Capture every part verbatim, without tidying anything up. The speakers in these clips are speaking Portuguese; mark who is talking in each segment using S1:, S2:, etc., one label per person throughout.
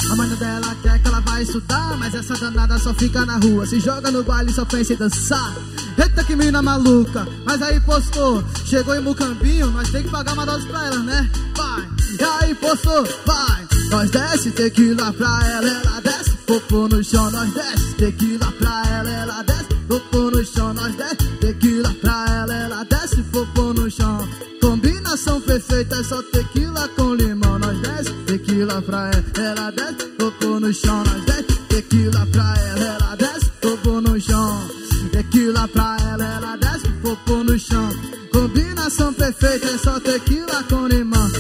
S1: A mãe dela quer que ela vai estudar, mas essa danada só fica na rua. Se joga no baile, só pensa em dançar. Eita que mina maluca, mas aí postou. Chegou em Mucambinho, nós tem que pagar uma dose pra ela, né? Vai, e aí postou, vai. Nós desce tequila pra ela, ela desce popô no chão. Nós desce tequila pra ela, ela desce popô no chão. Nós desce tequila pra ela, ela desce popô no chão. Combinação perfeita, é só tequila com limão. Nós desce tequila pra ela, ela desce popô no chão. Nós desce tequila pra ela, ela desce popô no chão. Tequila pra ela, ela desce popô no chão. Combinação perfeita, é só tequila com limão.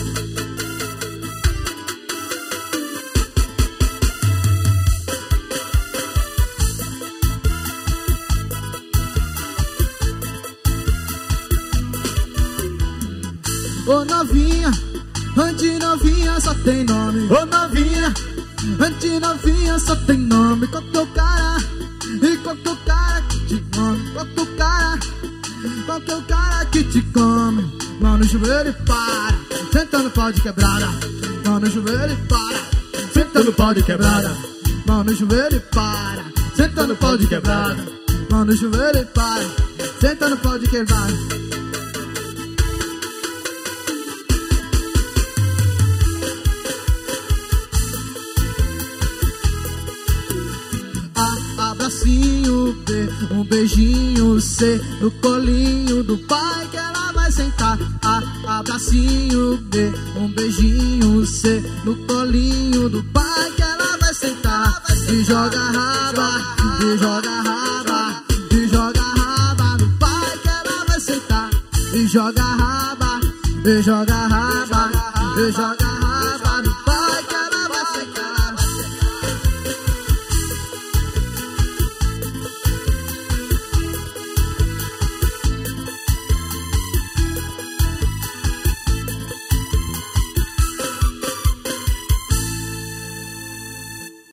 S1: Ô novinha, de novinha só tem nome. Ô novinha, de novinha só tem nome. Qual que é o cara? E qual que é o cara que te come? Qual que é o cara? Qual que é o cara que te come? Mão no joelho e para, senta no pau de quebrada. Mão no joelho e para, senta no pau de quebrada. Mão no joelho e para, senta no pau de quebrada. Mão no joelho e para, senta no pau de quebrada. Abracinho B, um beijinho C, no colinho do pai que ela vai sentar. A, abracinho B, um beijinho C, no colinho do pai que ela vai sentar. E joga raba, e joga raba, e joga raba no pai que ela vai sentar. E joga raba, e joga raba, e joga raba.